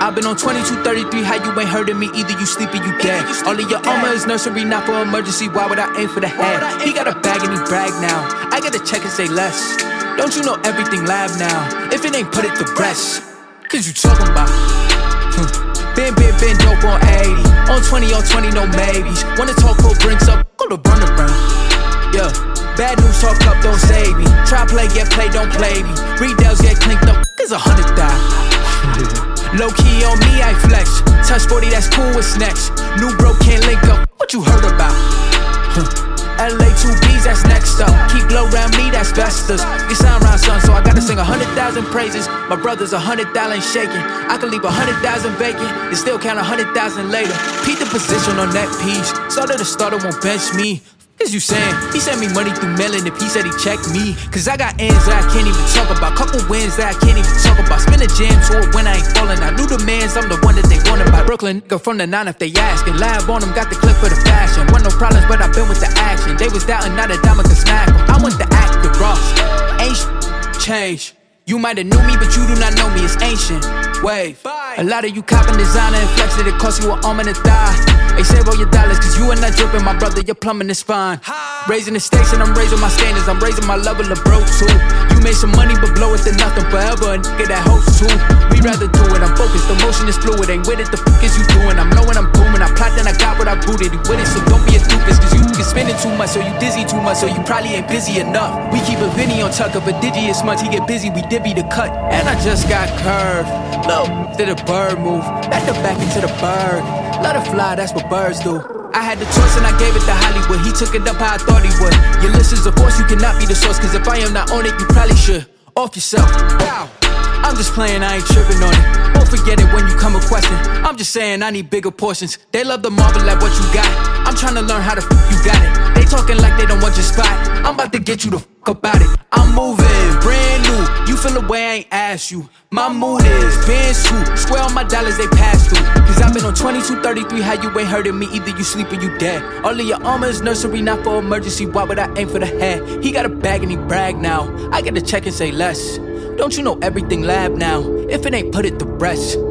I've been on 2233, how you ain't heard of me? Either you sleep or you dead. All of your armor is nursery, not for emergency. Why would I aim for the head? He got a bag and he brag now. I gotta check and say less. Don't you know everything lab now? If it ain't put it to rest, cause you talking about been dope on 80. On 20, on 20, no maybes. Wanna talk cold drinks up, go to burn around. Yeah, bad news talk up, don't save me. Try play, get play, don't play me. Redales get clinked up, cause 100 die. Low key on me, I flex. Touch 40, that's cool, what's next? New bro can't link up, what you heard about? LA 2Bs, that's next up. Keep low round me, that's Vestas. You sound round son, so I gotta sing 100,000 praises. My brother's 100,000 shaking. I can leave 100,000 vacant and still count 100,000 later. Peep the position on that piece. Starter to starter won't bench me. Is you saying? He sent me money through mailing if he said he checked me. Cause I got ends that I can't even talk about. Couple wins that I can't even talk about. Spin a jam to it when I ain't falling. I knew the mans, I'm the one that they wanted by. Brooklyn nigga from the 9 if they asking. Lab on them, got the clip for the fashion. Want no problems, but I've been with the action. They was doubting, not a diamond could smack them. I want the act with Ross. Ain't change. You might have knew me, but you do not know me. It's ancient. Wave. A lot of you copping designer and flexing, it cost you an arm and a thigh. They save all your dollars, cause you are not dripping, my brother, your plumbing is fine. Raising the stakes and I'm raising my standards, I'm raising my level of broke too. You made some money but blow it to nothing forever, a nigga that hopes too. We rather do it, I'm focused, the motion is fluid, ain't with it, the fuck is you doing? I'm knowing I'm booming, I plot then I got what I rooted, you with it, so don't be a doofus. Cause you can spending too much, so you dizzy too much, so you probably ain't busy enough. We keep a Vinny on tuck up a digi as much, he get busy, we divvy the cut. And I just got curved, low, did a bird move, back to back into the bird. Let it fly, that's what birds do. I had the choice and I gave it to Hollywood. He took it up how I thought he would. Your list is a force, you cannot be the source. Cause if I am not on it, you probably should. Off yourself. Wow. I'm just playing, I ain't tripping on it. Won't forget it when you come a question. I'm just saying I need bigger portions. They love to marvel at what you got. I'm trying to learn how the you got it. They talking like they don't want your spot. I'm about to get you the about it. I'm moving, brand new. You feel the way I ain't asked you. My mood is Benz too. Swear on my dollars they pass through. Cause I've been on 2233, how you ain't heard of me? Either you sleep or you dead. All of your armor is nursery, not for emergency. Why would I aim for the head? He got a bag and he brag now. I gotta check and say less. Don't you know everything lab now? If it ain't put it to rest.